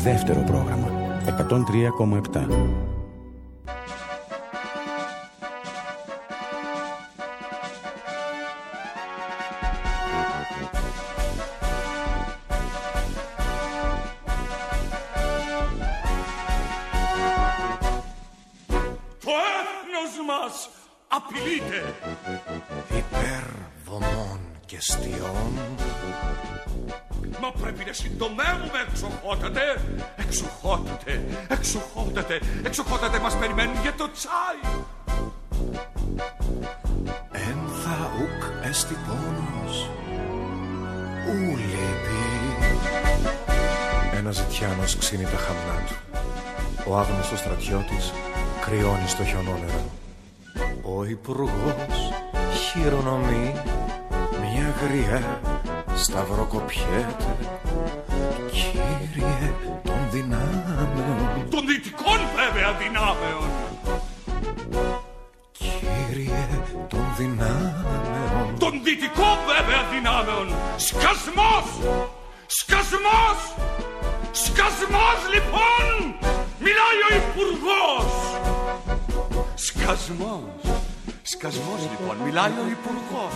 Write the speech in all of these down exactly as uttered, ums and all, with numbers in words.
δεύτερο πρόγραμμα εκατόν τρία κόμμα επτά. Το έθνος μας απειλείται υπερβομών και στιών. Μα πρέπει να συντομεύουμε, εξοχότατε, εξοχότατε, εξοχότατε, εξοχότατε, μας περιμένουν για το τσάι. Εν θα ουκ έστι πόνος, ου λείπει. Ένας ζητιάνος ξύνει τα χαμνά του. Ο άγνωστος στρατιώτης κρυώνει στο χιονόνερο. Ο υπουργός χειρονομεί, μια γριά σταυροκοπιέται. Κύριε των δυνάμεων, των δυτικών βέβαια δυνάμεων. Κύριε των δυνάμεων, των δυτικών βέβαια δυνάμεων. Σκασμός! Σκασμός! Σκασμός λοιπόν! Μιλάει ο υπουργός! Σκασμός! Σκασμός λοιπόν, μιλάει ο υπουργός.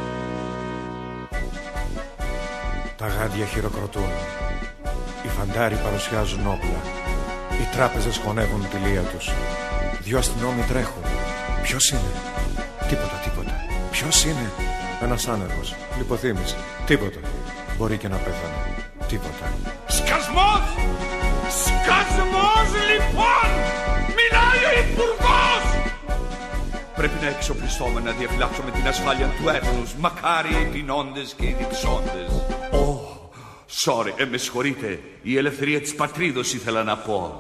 Τα γάντια χειροκροτούν. Οι φαντάροι παρουσιάζουν όπλα. Οι τράπεζες χωνεύουν τη λία τους. Δυο αστυνόμοι τρέχουν. Ποιος είναι? Τίποτα, τίποτα. Ποιος είναι? Ένας άνεργος. Λιποθύμησε. Τίποτα. Μπορεί και να πέθανε. Τίποτα. Σκασμός! Σκασμός λοιπόν! Μιλάει ο υπουργός! Πρέπει να εξοπλιστούμε, να διαφυλάξουμε την ασφάλεια του έθνους. Μακάρι οι πεινώντες και οι διψώντες. Oh, sorry, ε, με συγχωρείτε. Η ελευθερία της πατρίδος ήθελα να πω.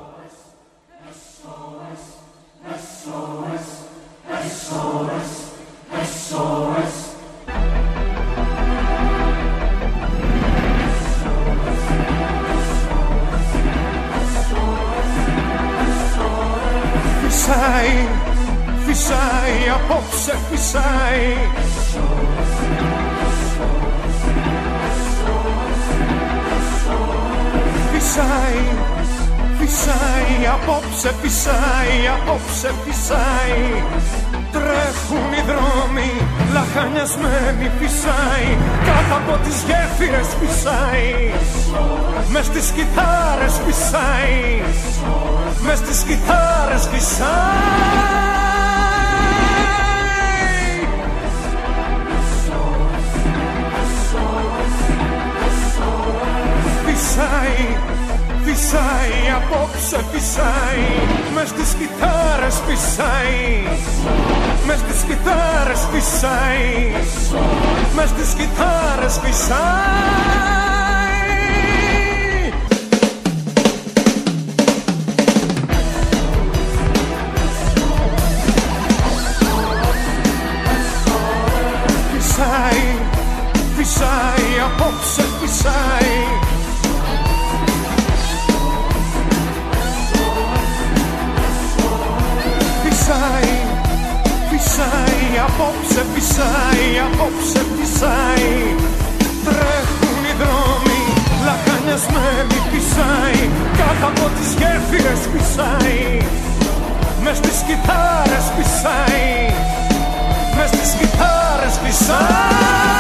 Φυσάει, φυσάει, απόψε φυσάει. Φυσάει, φυσάει, απόψε φυσάει, απόψε φυσάει. Τρέχουν οι δρόμοι, λαχανιασμένοι φυσάει. Κάτω από τις γέφυρες φυσάει. Μες στις κιθάρες φυσάει. Μες στις κιθάρες φυσάει. Φυσάει, φυσάει, απόψε φυσάει. Μες στις κιθάρες φυσάει. Μες στις κιθάρες φυσάει. Μες στις κιθάρες φυσάει. Φυσάει, φυσάει, απόψε φυσάει. Φυσάει, φυσάει, απόψε φυσάει, απόψε φυσάει. Τρέχουν οι δρόμοι, λαχανιασμένοι φυσάει. Κάτω από τις γέφυρες φυσάει. Μες στις κιθάρες φυσάει. Μες στις κιθάρες φυσάει.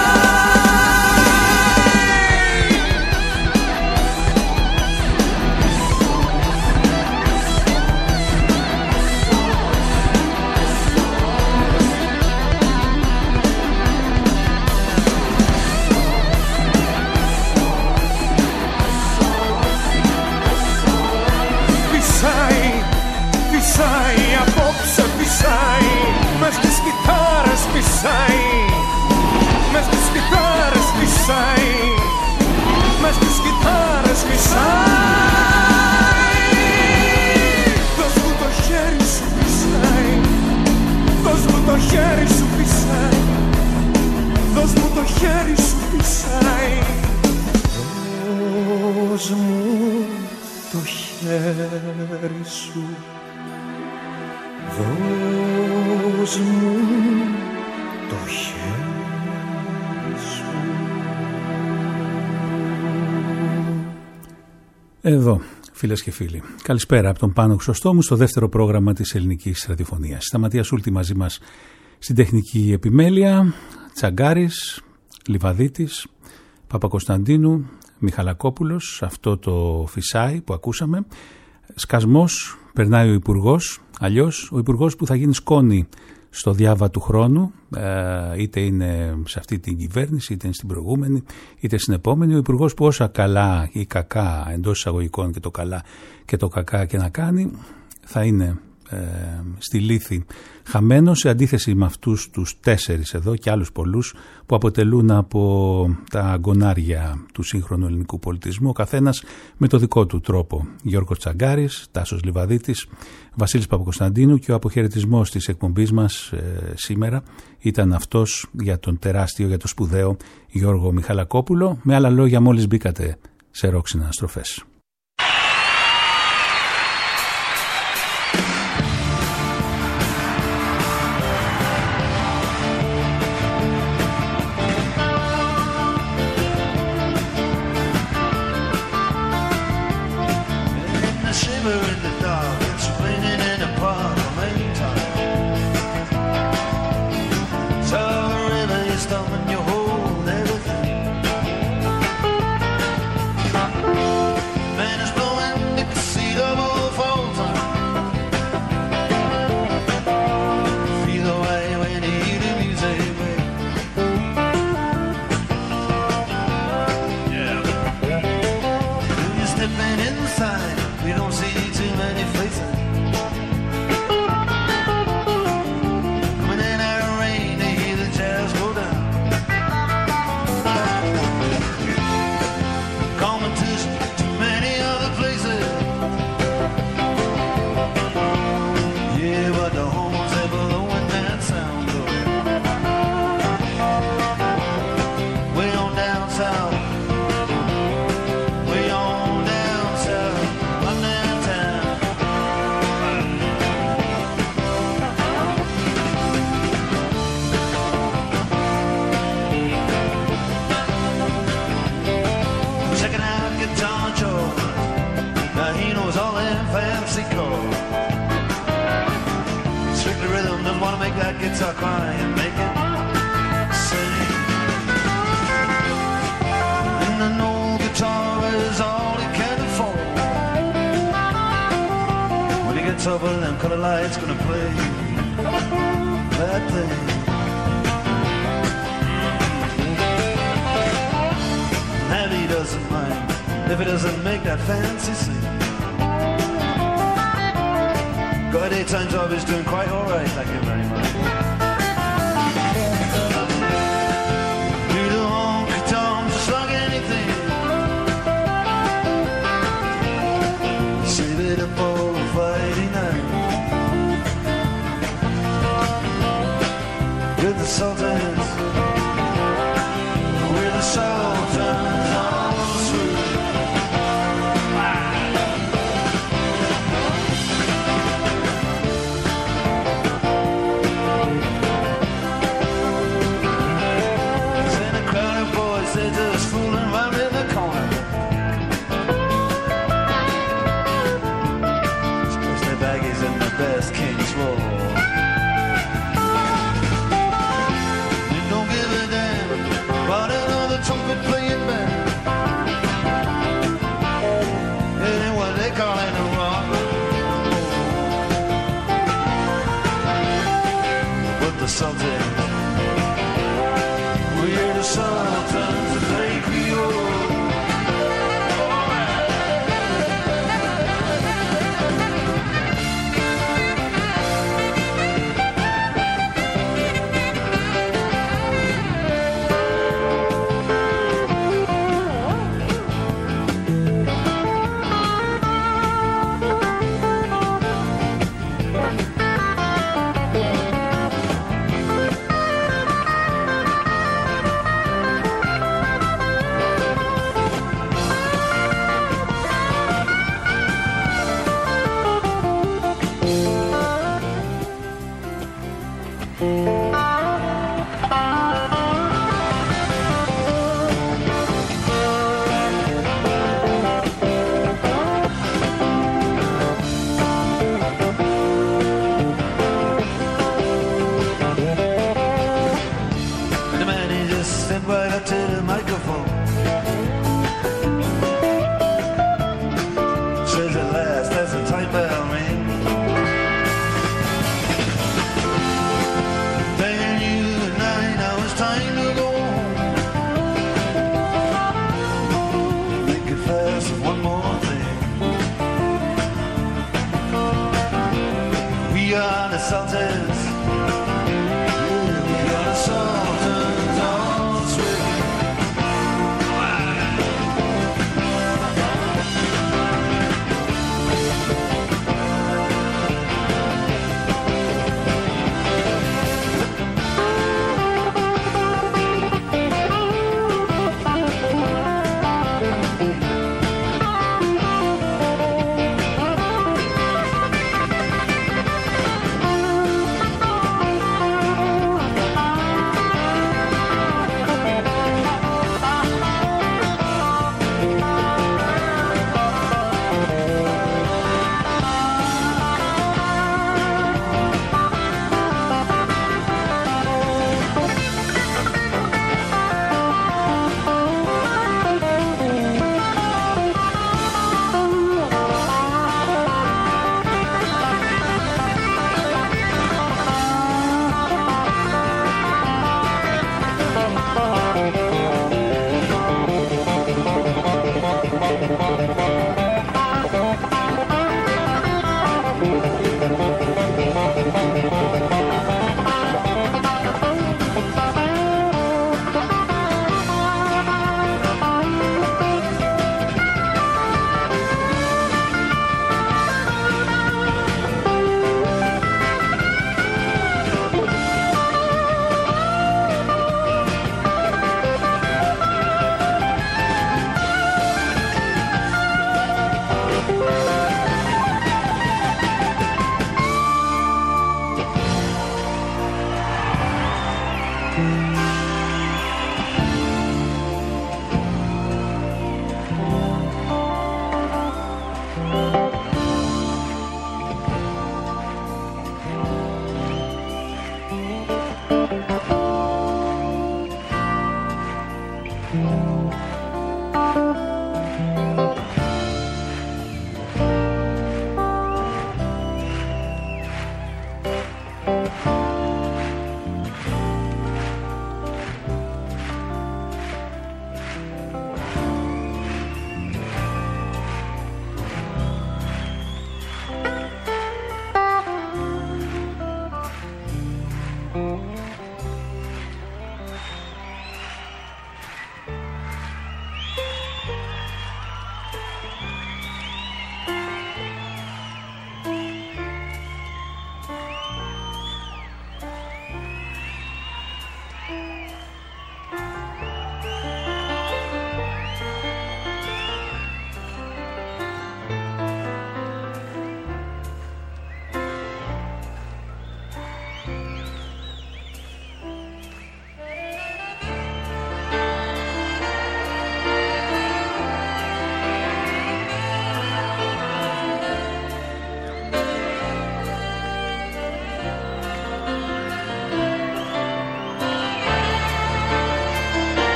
Φυσάει, απόψε φυσάει. Μες στις κιθάρες φυσάει. Μες στις κιθάρες φυσάει. Μες στις κιθάρες φυσάει. Δώσ' μου το χέρι σου φυσάει. Δώσ' μου το χέρι σου φυσάει. Δώσ' μου το χέρι σου φυσάει. Δώσ' μου το χέρι σου. Δώσ' μου το χέρι σου. Εδώ, φίλες και φίλοι. Καλησπέρα από τον Πάνο Χρυσοστόμου στο δεύτερο πρόγραμμα της Ελληνικής Ραδιοφωνίας. Σταματία Σούλτη μαζί μας στην τεχνική επιμέλεια, Τσαγκάρης, Λιβαδίτης, Παπακοσταντίνου, Μιχαλακόπουλος, αυτό το φυσάι που ακούσαμε. Σκασμός, περνάει ο Υπουργός, αλλιώς ο Υπουργός που θα γίνει σκόνη στο διάβα του χρόνου, είτε είναι σε αυτή την κυβέρνηση, είτε είναι στην προηγούμενη, είτε στην επόμενη. Ο Υπουργός που όσα καλά ή κακά, εντός εισαγωγικών και το καλά και το κακά και να κάνει, θα είναι ε, στη λύθη χαμένο, σε αντίθεση με αυτούς τους τέσσερις εδώ και άλλους πολλούς που αποτελούν από τα γκονάρια του σύγχρονου ελληνικού πολιτισμού, ο καθένας με το δικό του τρόπο. Γιώργος Τσαγκάρης, Τάσος Λιβαδίτης, Βασίλης Παπακοσταντίνου, και ο αποχαιρετισμός της εκπομπής μας ε, σήμερα ήταν αυτός για τον τεράστιο, για το σπουδαίο Γιώργο Μιχαλακόπουλο. Με άλλα λόγια, μόλις μπήκατε σε ρόξινα στροφές. Guitar cry and make it sing. And an old guitar is all he can afford. When he gets over them color lights, gonna play that thing. And he doesn't mind if it doesn't make that fancy sing. Got a daytime job, he's doing quite alright, thank you very much. Need a honky tonk just like anything. Save it up for Friday night. With the Sultans, with the Sultans on the street.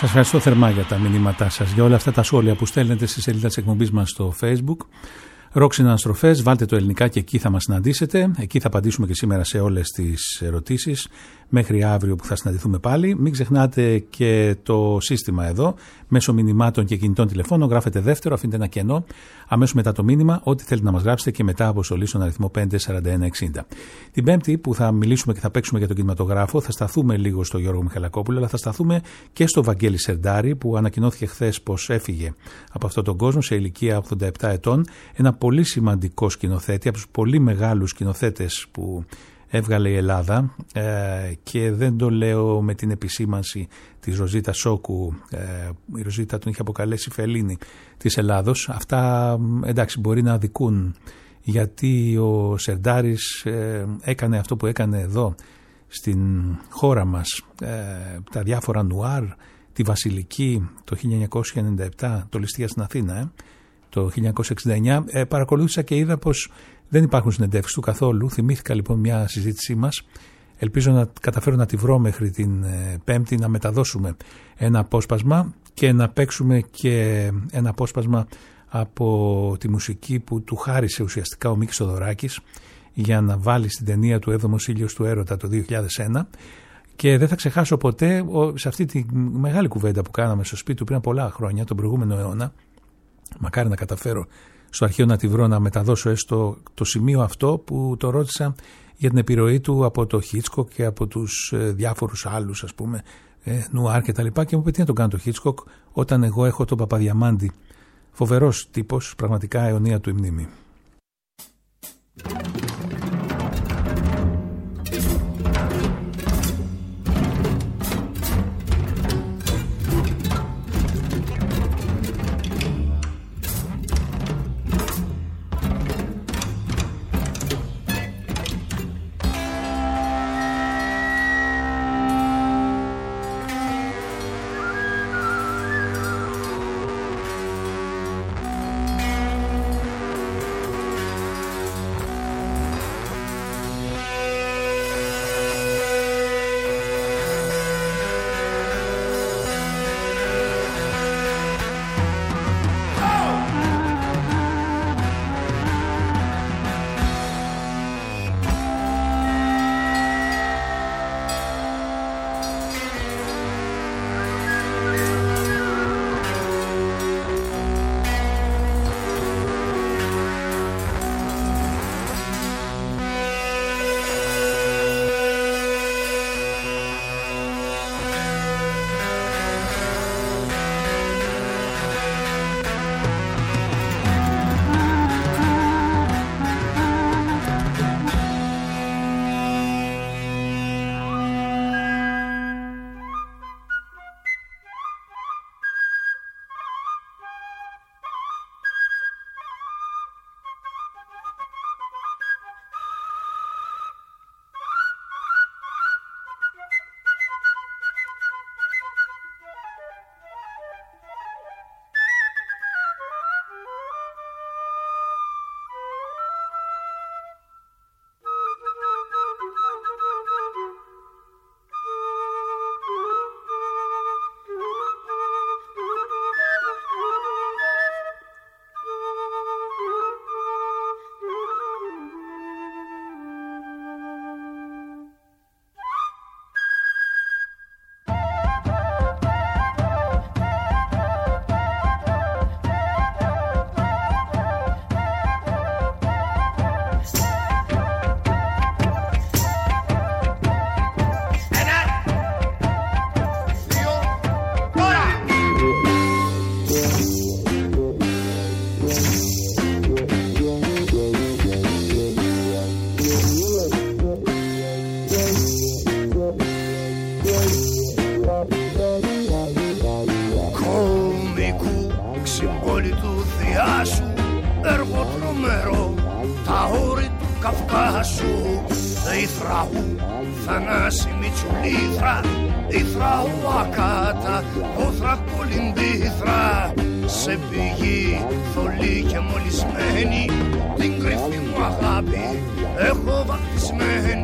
Σας ευχαριστώ θερμά για τα μηνύματά σας, για όλα αυτά τα σχόλια που στέλνετε στη σελίδα της εκπομπής μας στο Facebook. Ρόξινα Αναστροφές, βάλτε το ελληνικά και εκεί θα μας συναντήσετε. Εκεί θα απαντήσουμε και σήμερα σε όλες τις ερωτήσεις. Μέχρι αύριο που θα συναντηθούμε πάλι. Μην ξεχνάτε και το σύστημα εδώ. Μέσω μηνυμάτων και κινητών τηλεφώνων γράφετε δεύτερο, αφήνετε ένα κενό. Αμέσως μετά το μήνυμα, ό,τι θέλετε να μας γράψετε και μετά αποστολή στον αριθμό πέντε σαράντα ένα εξήντα. Την Πέμπτη που θα μιλήσουμε και θα παίξουμε για τον κινηματογράφο, θα σταθούμε λίγο στο Γιώργο Μιχαλακόπουλο, αλλά θα σταθούμε και στο Βαγγέλη Σερντάρη, που ανακοινώθηκε χθες πως έφυγε από αυτόν τον κόσμο σε ηλικία ογδόντα επτά ετών. Ένα πολύ σημαντικό σκηνοθέτη, από τους πολύ μεγάλους σκηνοθέτες που έβγαλε η Ελλάδα, ε, και δεν το λέω με την επισήμανση της Ροζίτα Σόκου, ε, η Ροζίτα τον είχε αποκαλέσει Φελίνη της Ελλάδος. Αυτά εντάξει μπορεί να αδικούν, γιατί ο Σερντάρης ε, έκανε αυτό που έκανε εδώ στην χώρα μας, ε, τα διάφορα νουάρ, τη Βασιλική το χίλια εννιακόσια ενενήντα επτά, το Ληστεία στην Αθήνα, ε, το χίλια εννιακόσια εξήντα εννιά, ε, παρακολούθησα και είδα πως δεν υπάρχουν συνεντεύξεις του καθόλου. Θυμήθηκα λοιπόν μια συζήτησή μας. Ελπίζω να καταφέρω να τη βρω μέχρι την ε, Πέμπτη, να μεταδώσουμε ένα απόσπασμα και να παίξουμε και ένα απόσπασμα από τη μουσική που του χάρισε ουσιαστικά ο Μίκης Θοδωράκης για να βάλει στην ταινία του «Έβδομος ήλιος του έρωτα» το δύο χιλιάδες ένα. Και δεν θα ξεχάσω ποτέ σε αυτή τη μεγάλη κουβέντα που κάναμε στο σπίτι του πριν πολλά χρόνια, τον προηγούμενο αιώνα. Μακάρι να καταφέρω στο αρχείο να τη βρω, να μεταδώσω έστω το σημείο αυτό που το ρώτησα για την επιρροή του από το Χίτσκοκ και από τους ε, διάφορους άλλους, ας πούμε, ε, νουάρ και τα λοιπά, και μου είπε τι να το κάνω το Χίτσκοκ όταν εγώ έχω τον Παπαδιαμάντη. Φοβερός τύπος, πραγματικά αιωνία του η μνήμη.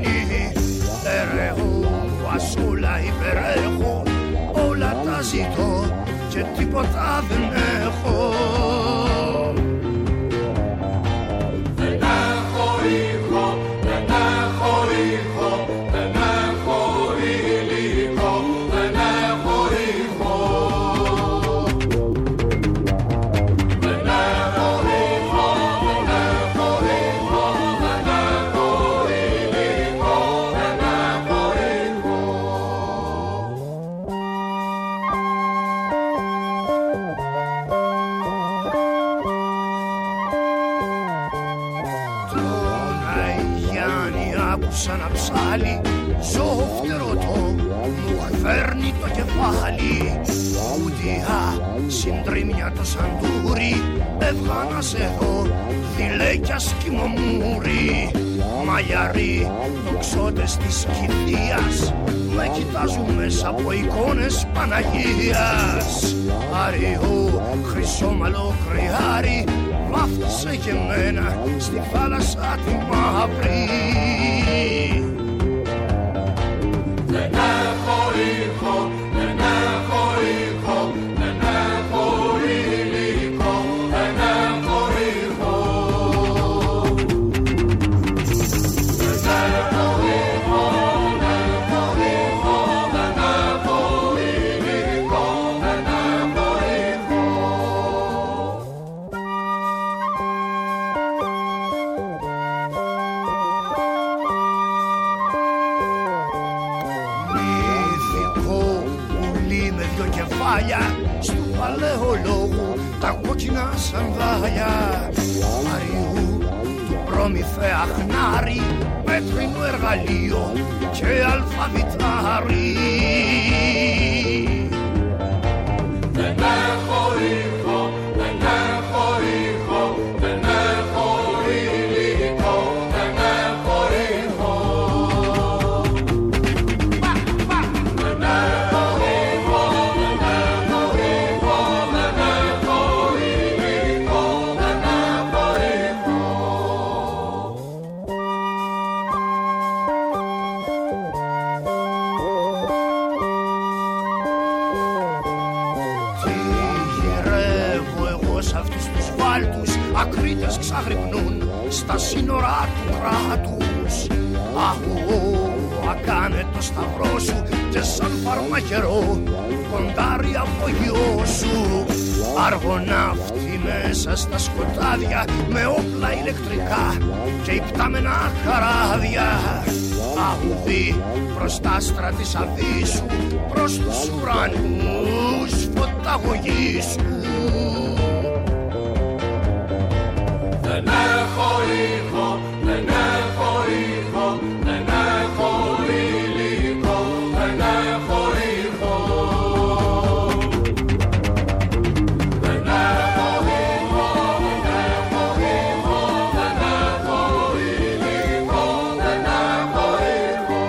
Όλα υπερέχω, όλα τα ζητώ. και τίποτα δεν έχω. Δεν έχω ήχο, δεν έχω ήχο, δεν έχω υλικό, δεν έχω ήχο. Δεν έχω ήχο, δεν έχω ήχο, δεν έχω υλικό, δεν έχω ήχο. Άκουσα να ψάλει, ζω φτερωτό, μου φέρνει το κεφάλι. Ουδιά, συντρίμια το σαντούρι, έβγα να σε δω, θηλέκια σκυμομούρι. Μαγιαροί, τοξότες της κηδείας, με κοιτάζουν μέσα από εικόνες Παναγίας. Αριού, χρυσόμαλο κρυάρι, βάφτισε και μένα στη θάλασσα τη μαύρη. Δεν έχω ήχο, δεν έχω ήχο, δεν έχω υλικό, δεν έχω ήχο. Δεν έχω ήχο, δεν έχω ήχο, δεν έχω υλικό, δεν έχω ήχο. Μυθικό πουλί με δυο κεφάλια, στου παλαιολόγου τα κόκκινα σανδάλια. Αριού του πρόμηθε αχνάρι, πέτρινο εργαλείο και αλφαβητάρι. Δεν έχω ήχο, δεν έχω ήχο, δεν έχω υλικό, δεν έχω ήχο. Δεν έχω ήχο, δεν έχω ήχο, δεν έχω υλικό, δεν έχω ήχο. Τι γυρεύω εγώ σ' αυτούς τους βάλτους, ακρίτες ξαγρυπνούν στα σύνορα του κράτους. Αχου, ακάνε το σταυρό σου και σαν φαρμακερό κοντάρει απογειό σου. Αργοναύτη μέσα στα σκοτάδια με όπλα ηλεκτρικά και υπτάμενα χαράδια. Αγουδί προς τα άστρα της Αβύσσου, προς τους ουρανούς φωταγωγήσου. Δεν έχω ήχο, δεν έχω ήχο, δεν έχω υλικό, δεν έχω ήχο. Δεν έχω ήχο, δεν έχω ήχο, δεν έχω υλικό, δεν έχω ήχο.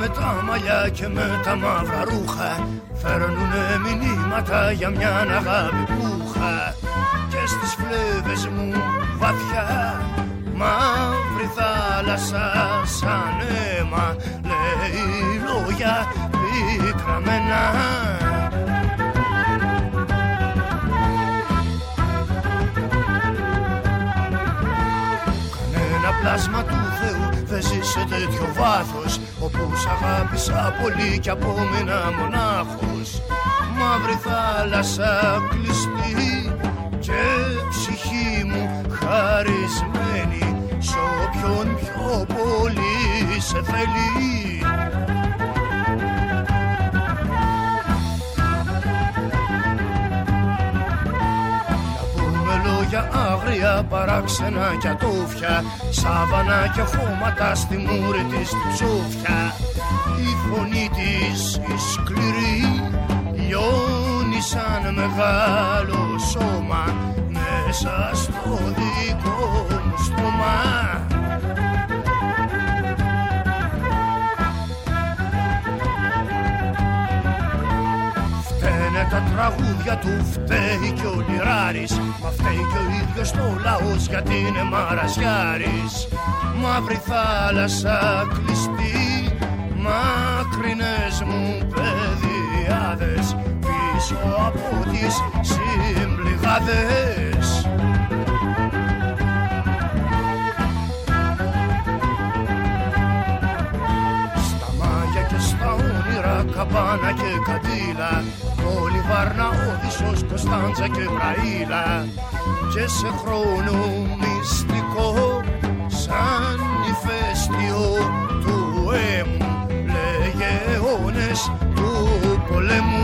με τα μαλλιά και με τα μαύρα ρούχα φέρνουνε μηνύματα για μια αγάπη που είχα. Και στις φλέβες μου βαθιά μαύρη θάλασσα σαν αίμα λέει λόγια πικραμένα. Κανένα πλάσμα του Θεού δεν ζει σε τέτοιο βάθος, όπου σ' αγάπησα πολύ κι απόμεινα μονάχος. Μαύρη θάλασσα κλειστή και ψυχή μου χαρισμένη σ' όποιον πιο πολύ σε θέλει. Να πούμε λόγια άγρια, παράξενα κι ατόφια, σάβανα και χώματα στη μούρη της την ψόφια. Η φωνή της η σκληρή λιώνει σαν μεγάλο σώμα μέσα στο δικό μου στόμα. Φταίνε τα τραγούδια του, φταίει κι ο Λιράρης, μα φταίει κι ο ίδιος το λαός γιατί είναι μαραζιάρης. Μαύρη θάλασσα κλειστή, μακρινές μου παιδιάδες πίσω από τις συμπληγάδες. Στα μάγια και στα όνειρα, καμπάνα και καντήλα, όλη Βάρνα, Όδυσσος, Κωνσταντζα και Βραήλα. Και σε χρόνο μυστικό σαν ηφαίστειο του έμου λεγεώνες του πολέμου.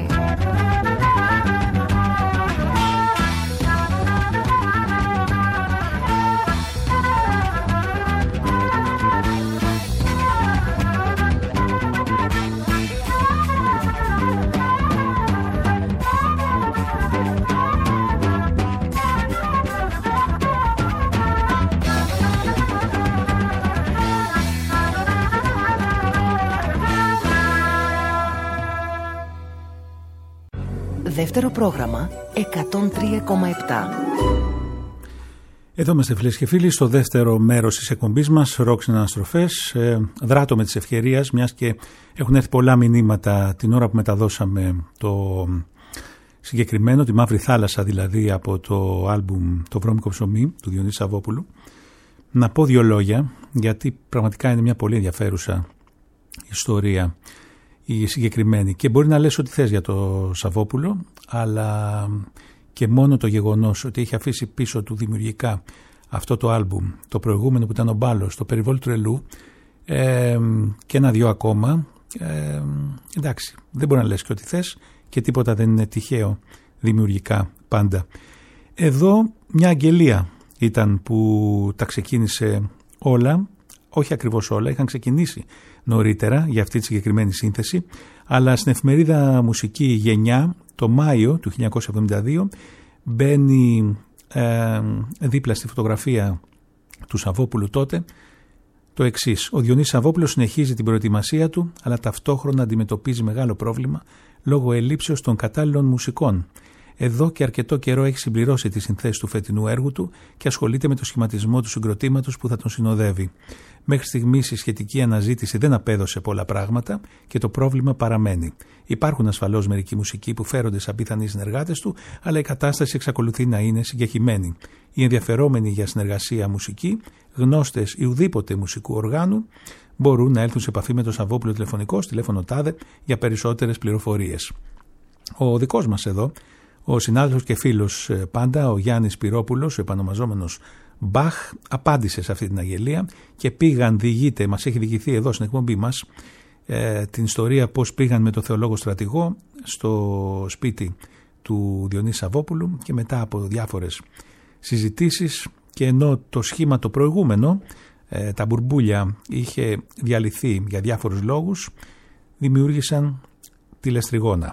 Δεύτερο πρόγραμμα εκατόν τρία κόμμα επτά. Εδώ είμαστε φίλες και φίλοι στο δεύτερο μέρος της εκπομπής μας, Ροκ στην Αναστροφές. Ε, δράτω με της ευκαιρίας, μιας και έχουν έρθει πολλά μηνύματα την ώρα που μεταδώσαμε το συγκεκριμένο, τη Μαύρη Θάλασσα δηλαδή, από το άλμπουμ «Το βρώμικο ψωμί» του Διονύση Σαββόπουλου. Να πω δύο λόγια, γιατί πραγματικά είναι μια πολύ ενδιαφέρουσα ιστορία η συγκεκριμένη, και μπορεί να λες ό,τι θες για το Σαββόπουλο, αλλά και μόνο το γεγονός ότι έχει αφήσει πίσω του δημιουργικά αυτό το άλμπουμ, το προηγούμενο που ήταν ο Μπάλος, το Περιβόλι Τρελού, ε, και ένα-δυο ακόμα, ε, εντάξει, δεν μπορεί να λες και ό,τι θες και τίποτα δεν είναι τυχαίο δημιουργικά πάντα. Εδώ μια αγγελία ήταν που τα ξεκίνησε όλα, όχι ακριβώς όλα, είχαν ξεκινήσει νωρίτερα για αυτή τη συγκεκριμένη σύνθεση, αλλά στην εφημερίδα Μουσική Γενιά το Μάιο του χίλια εννιακόσια εβδομήντα δύο μπαίνει ε, δίπλα στη φωτογραφία του Σαββόπουλου τότε το εξής: ο Διονύσης Σαββόπουλος συνεχίζει την προετοιμασία του, αλλά ταυτόχρονα αντιμετωπίζει μεγάλο πρόβλημα λόγω ελλείψεως των κατάλληλων μουσικών. Εδώ και αρκετό καιρό έχει συμπληρώσει τις συνθέσεις του φετινού έργου του και ασχολείται με το σχηματισμό του συγκροτήματος που θα τον συνοδεύει. Μέχρι στιγμής η σχετική αναζήτηση δεν απέδωσε πολλά πράγματα και το πρόβλημα παραμένει. Υπάρχουν ασφαλώς μερικοί μουσικοί που φέρονται σαν πιθανοί συνεργάτες του, αλλά η κατάσταση εξακολουθεί να είναι συγκεχημένη. Οι ενδιαφερόμενοι για συνεργασία μουσική, γνώστες ή ουδήποτε μουσικού οργάνου, μπορούν να έλθουν σε επαφή με τον Σαββόπουλο τηλεφωνικό, τηλέφωνο τάδε, για περισσότερες πληροφορίες. Ο δικός μας εδώ, ο συνάδελφος και φίλος πάντα, ο Γιάννης Πυρόπουλος, ο επανομαζόμενος Μπαχ, απάντησε σε αυτή την αγγελία και πήγαν, διηγείται, μας έχει διηγηθεί εδώ στην εκπομπή μας, ε, την ιστορία πώς πήγαν με το θεολόγο στρατηγό στο σπίτι του Διονύση Σαββόπουλου και μετά από διάφορες συζητήσεις, και ενώ το σχήμα το προηγούμενο, ε, τα μπουρμπούλια, είχε διαλυθεί για διάφορους λόγους, δημιούργησαν τη Λεστριγώνα.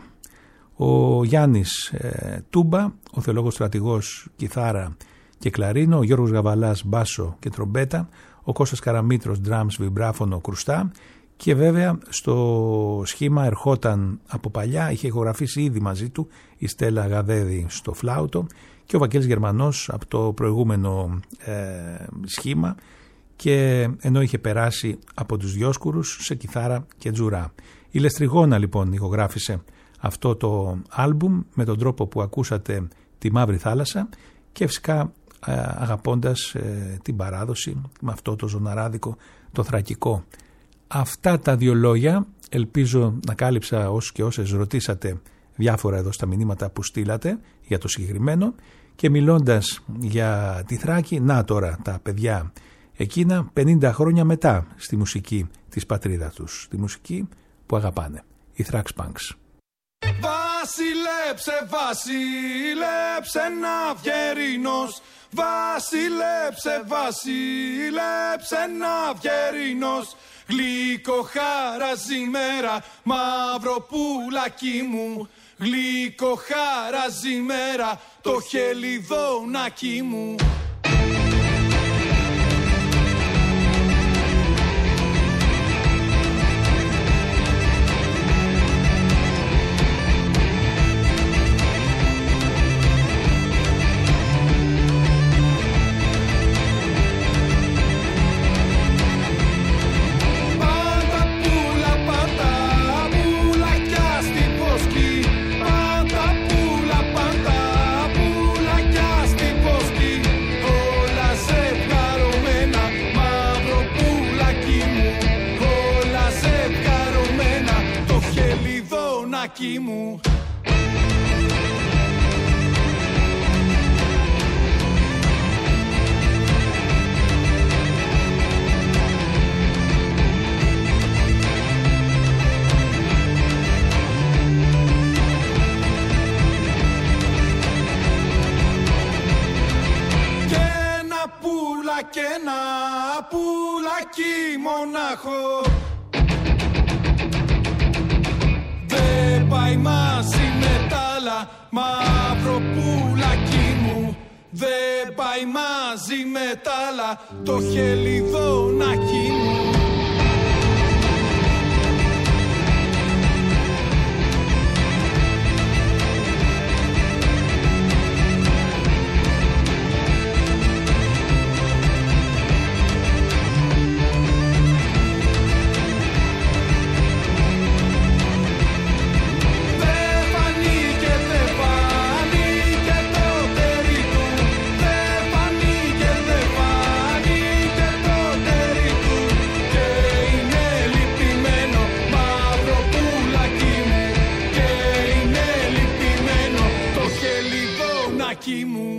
Ο Γιάννης ε, Τούμπα, ο θεολόγος στρατηγός, κιθάρα και κλαρίνο, ο Γιώργος Γαβαλάς μπάσο και τρομπέτα, ο Κώστας Καραμήτρος drums, βιμπράφωνο, κρουστά, Και βέβαια στο σχήμα ερχόταν από παλιά, είχε ηχογραφήσει ήδη μαζί του η Στέλλα Γαδέδη στο φλάουτο και ο Βαγγέλης Γερμανός από το προηγούμενο ε, σχήμα, και ενώ είχε περάσει από τους Διόσκουρους σε κιθάρα και τζουρά. Η Λεστριγόνα λοιπόν ηχογράφησε αυτό το άλμπουμ με τον τρόπο που ακούσατε τη Μαύρη Θάλασσα και φυσικά αγαπώντας ε, την παράδοση με αυτό το ζωναράδικο, το θρακικό. Αυτά τα δύο λόγια ελπίζω να κάλυψα όσους και όσες ρωτήσατε διάφορα εδώ στα μηνύματα που στείλατε για το συγκεκριμένο, και μιλώντας για τη Θράκη, να τώρα τα παιδιά εκείνα πενήντα χρόνια μετά στη μουσική της πατρίδας τους, τη μουσική που αγαπάνε, οι Thrax Punks. Βασίλεψε, βασίλεψε Ναυγερινός, βασίλεψε, βασίλεψε Ναυγερινός, γλυκό χαράζει μέρα, μαύρο πουλάκι μου, γλυκό χαράζει μέρα, το χελιδόνάκι μου. Μου. Και ένα πουλα και ένα πουλάκι μονάχο δεν πάει μαζί με τ' άλλα, μαύρο πουλάκι μου. Δεν πάει μαζί με τ' άλλα, το χελιδόνάκι μου. Μου.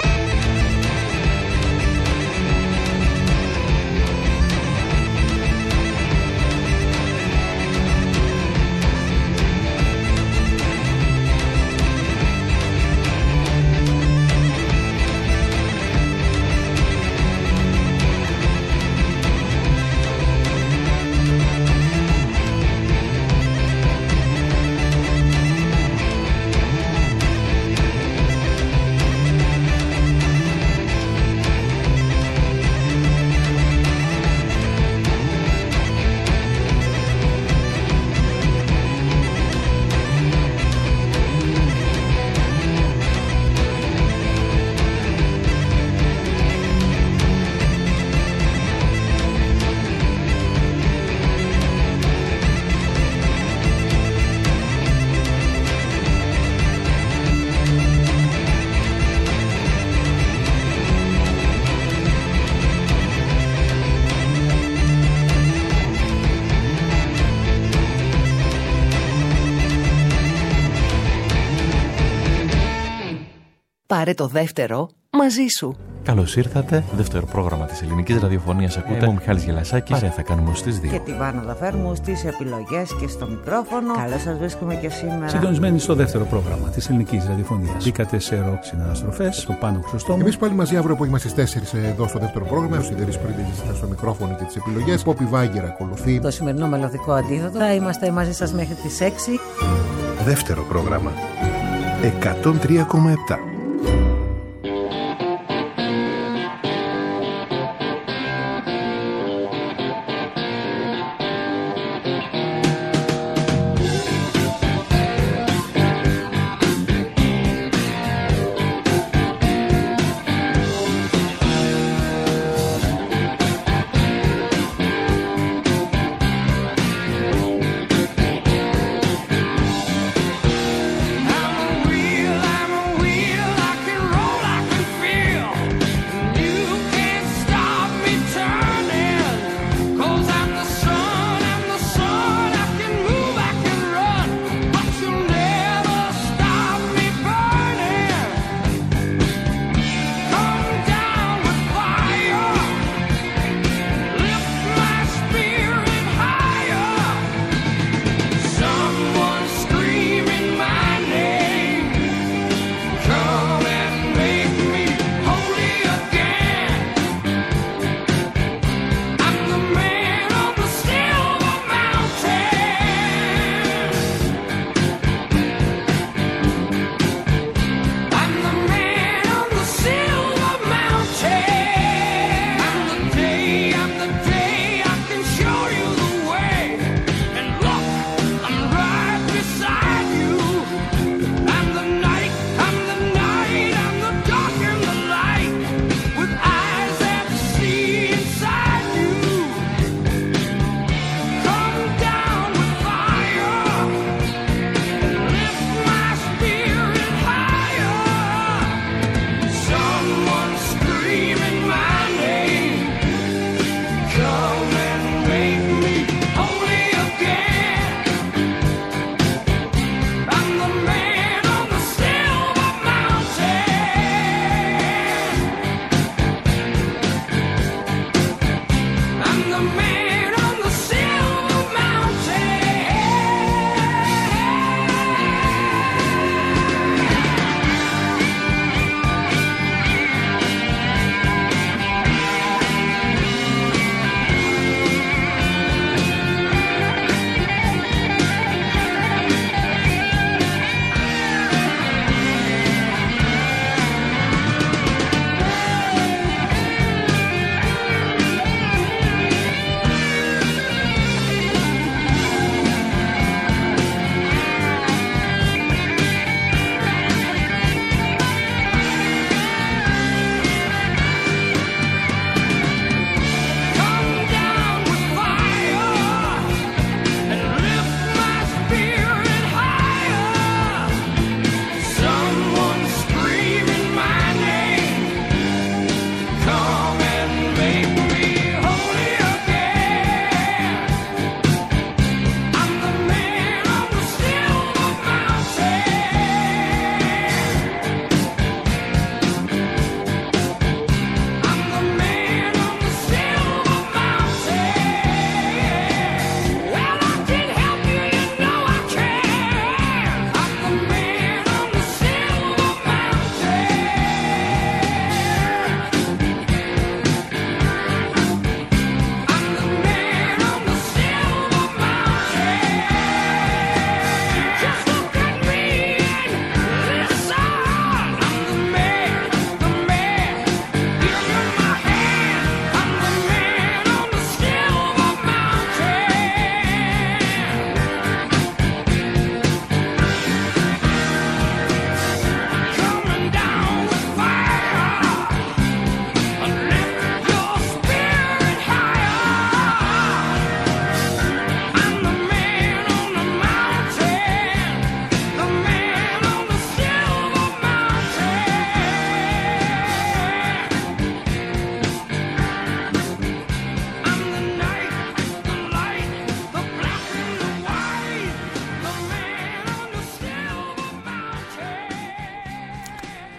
Πάρε το δεύτερο μαζί σου. Καλώς ήρθατε. Δεύτερο πρόγραμμα της ελληνικής ραδιοφωνίας ακούτε. Εγώ Μιχάλης Γελασάκης. Παρέα θα κάνουμε στις δύο. Και τη Βάνα Δαφέρμου στις επιλογές και στο μικρόφωνο. Καλώς σας βρίσκουμε και σήμερα. Συντονισμένοι στο δεύτερο πρόγραμμα της ελληνικής ραδιοφωνίας. Μπήκατε σε ροκ συναναστροφές, το Πάνο Χρυσοστόμου. Εμείς πάλι μαζί αύριο που είμαστε στις τέσσερις εδώ στο δεύτερο πρόγραμμα. Ο Σιδερής Πρίντεζης ήταν στο μικρόφωνο και τις επιλογές. Πόπι Βάγκερ ακολουθεί. Το σημερινό μελωδικό αντίδοτο. Θα είμαστε μαζί σας μέχρι τις έξι. Δεύτερο πρόγραμμα. εκατόν τρία κόμμα επτά.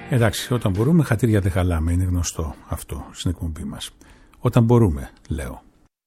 Εντάξει, όταν μπορούμε, χατήρια δεν χαλάμε. Είναι γνωστό αυτό στην εκπομπή μας. Όταν μπορούμε, λέω.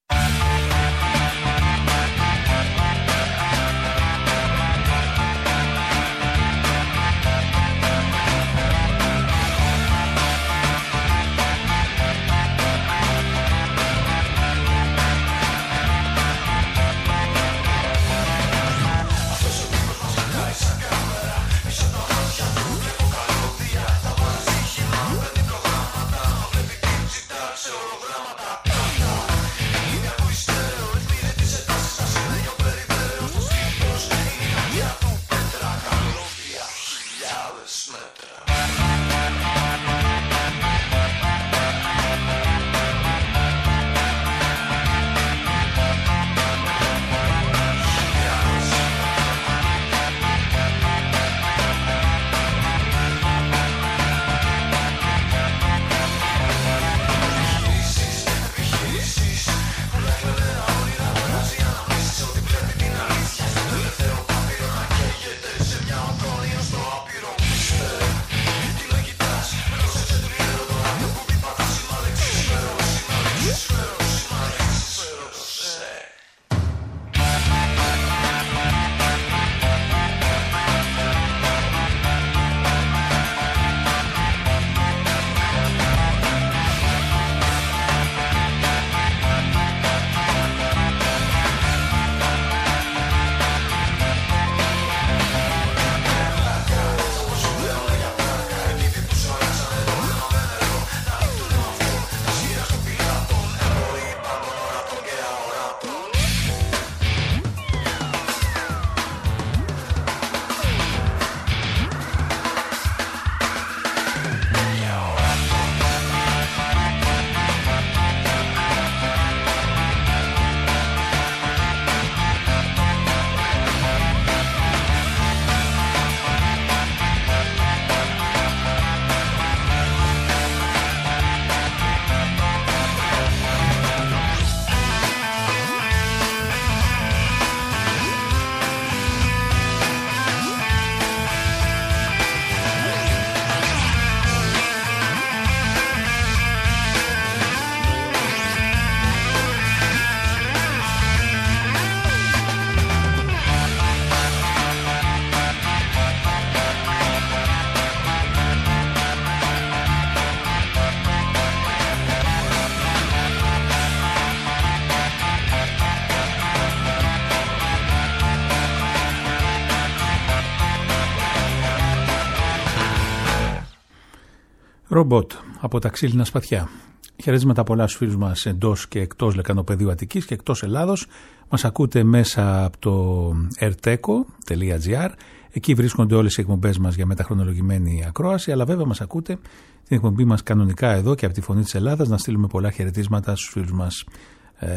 Ρομπότ από τα ξύλινα σπαθιά. Χαιρετίσματα πολλά στους φίλους μας εντός και εκτός Λεκανοπεδίου Αττικής και εκτός Ελλάδος. Μας ακούτε μέσα από το ερτέκο τελεία τζι άρ. Εκεί βρίσκονται όλες οι εκπομπές μας για μεταχρονολογημένη ακρόαση, αλλά βέβαια μας ακούτε την εκπομπή μας κανονικά εδώ και από τη Φωνή της Ελλάδας. Να στείλουμε πολλά χαιρετίσματα στους φίλους μας ε,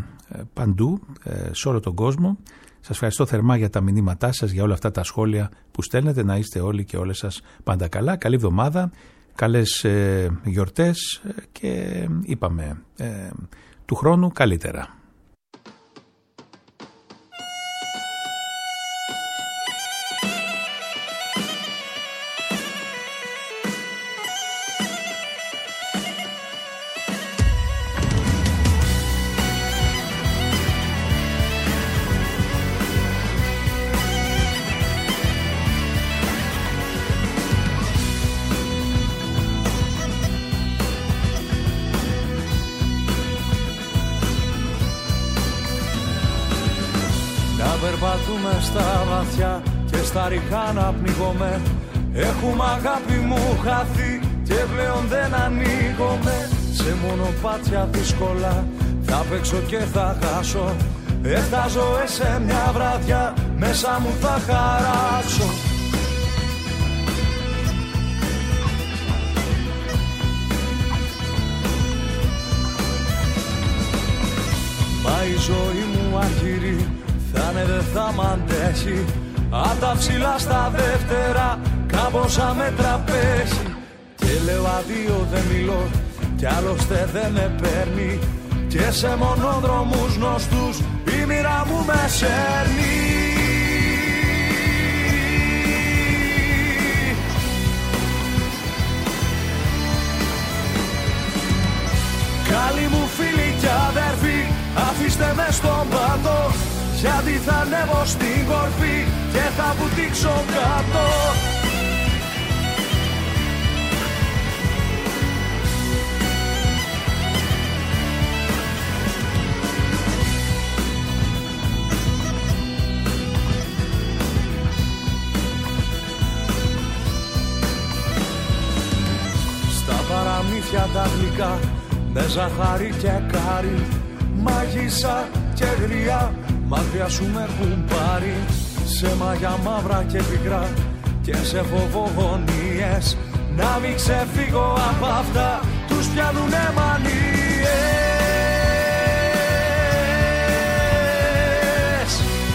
παντού, ε, σε όλο τον κόσμο. Σας ευχαριστώ θερμά για τα μηνύματά σας, για όλα αυτά τα σχόλια που στέλνετε. Να είστε όλοι και όλες σας πάντα καλά. Καλή εβδομάδα, καλές ε, γιορτές και ε, είπαμε ε, του χρόνου καλύτερα. Περπατούμε στα βαθιά και στα ριχά να πνίγομαι. Έχουμε αγάπη μου χαθεί και πλέον δεν ανοίγομαι. Σε μονοπάτια δύσκολα θα παίξω και θα χάσω. Εφτά ζωές σε μια βραδιά μέσα μου θα χαράξω. Μα η ζωή μου αργυρή θα'ναι δεν θα μ' αντέχει. Απ' τα ψηλά στα δεύτερα κάμποσα με τραπέζι. Και λέω αδείο δεν μιλώ κι άλλωστε δεν με παίρνει. Και σε μονόδρομους γνωστούς η μοίρα μου με σέρνει. στον πάτο, γιατί θα ανέβω στην κορφή και θα βουτήξω κάτω. Παραμύθια τα γλυκά με ζαχάρι και κάρι, μάγισσα και γριά, μάτια σου με έχουν πάρει. Σε μαγιά μαύρα και πικρά και σε φοβογονίες, να μην ξεφύγω από αυτά, τους πιάνουνε μανίες.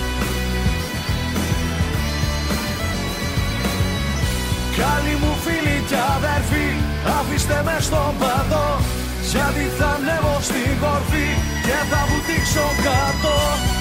Καλοί μου φίλοι κι αδερφοί, αφήστε με στον πάτο, γιατί θα ανέβω στην κορφή και θα βουτήξω κάτω.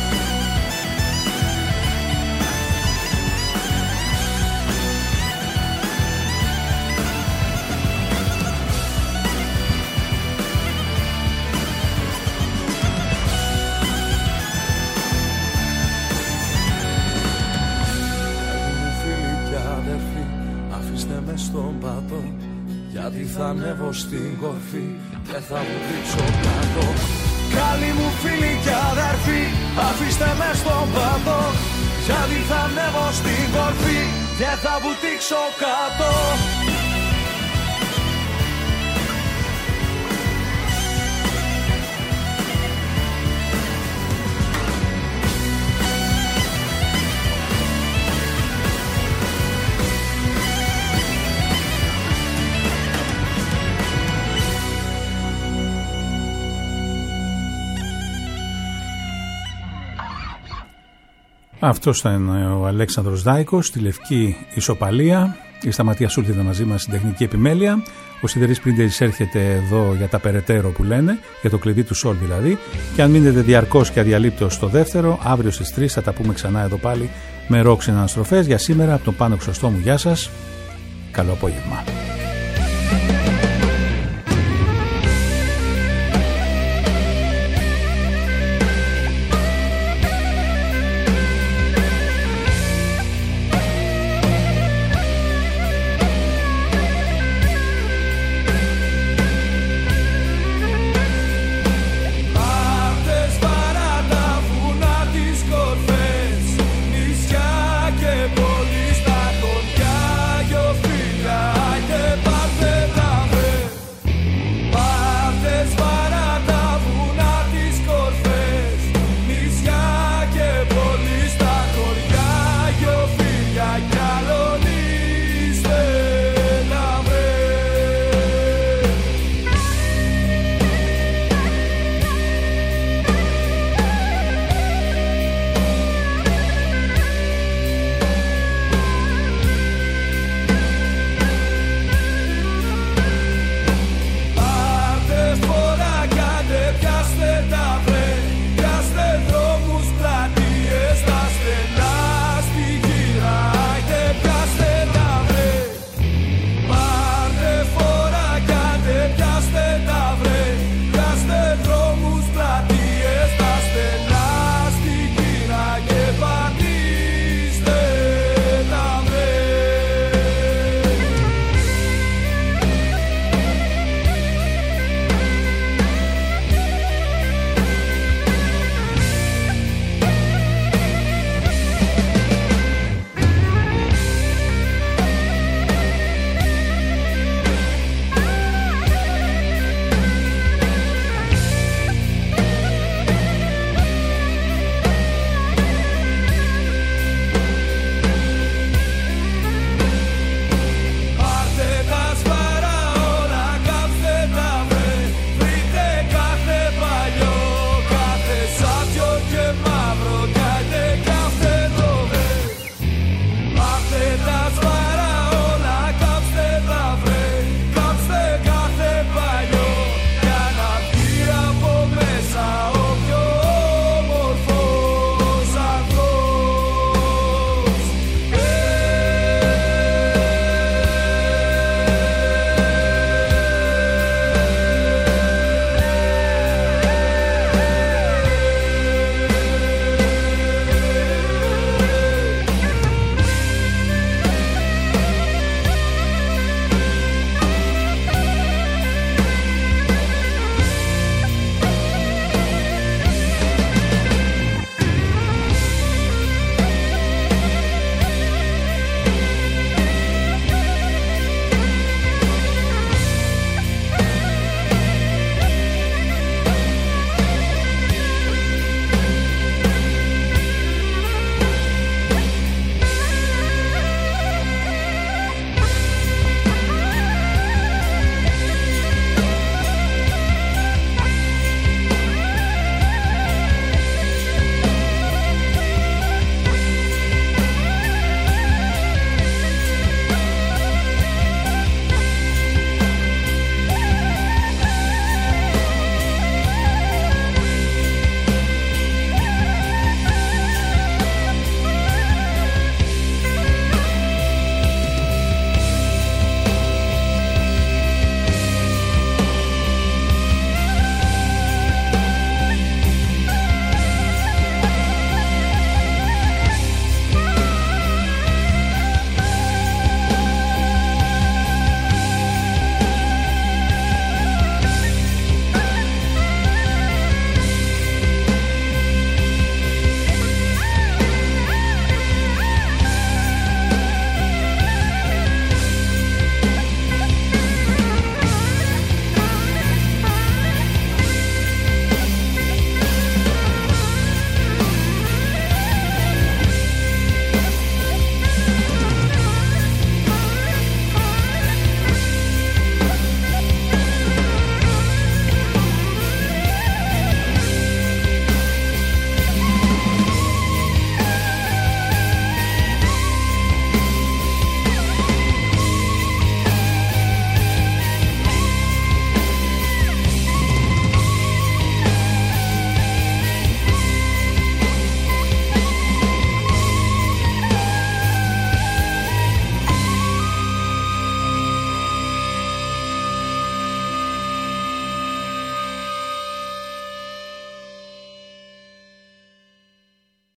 Στον πάτο, γιατί θα ανέβω στην κορφή και θα βουτήξω κάτω. Καλοί μου φίλοι και αδερφοί, αφήστε με στον πάτο, γιατί θα ανέβω στην κορφή και θα βουτήξω κάτω. Αυτός ήταν ο Αλέξανδρος Δάικος στη Λευκή Ισοπαλία. Η Σταματία Σούλτη ήταν μαζί μας στην τεχνική επιμέλεια. Ο Σιδερής Πρίντεζης έρχεται εδώ για τα περαιτέρω που λένε, για το κλειδί του Σόλ δηλαδή. Και αν μείνετε διαρκώς και αδιαλείπτως στο δεύτερο, αύριο στις τρεις θα τα πούμε ξανά εδώ πάλι με ρόξινα αναστροφές. Για σήμερα από τον Πάνο Χρυσοστόμου, γεια σας. Καλό απόγευμα.